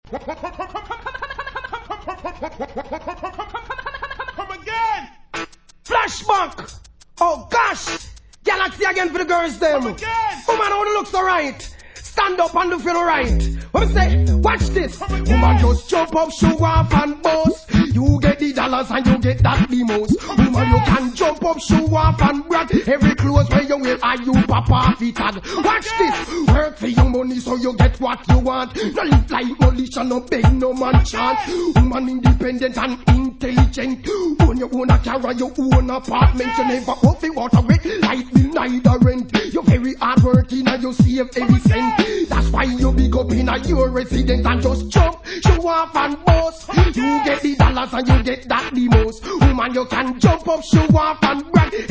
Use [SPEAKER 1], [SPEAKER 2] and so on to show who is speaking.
[SPEAKER 1] Come again.
[SPEAKER 2] Flashback. Oh gosh. Galaxy again for the girls them.
[SPEAKER 1] Come again.
[SPEAKER 2] Woman, how the looks alright. Stand up and do feel right. What me say? Watch this.
[SPEAKER 1] Come again.
[SPEAKER 2] Woman, just jump up, show off and boast. You get the dollars and you get that the most. Woman, you can jump up, show off and brag. Every clothes where you wear, are you papa fit tag. Watch this. Work for your money so you get what you want. No live like militia, no beg no man chant. Woman independent and intelligent. Own your own a car, your own apartment. You never off the water with light bill, neither rent. You very hard working and you save every cent. That's why you big up in your residence and just jump, show off and boast. You get the dollars and you get that the most. Woman, you can jump up, show off and brag.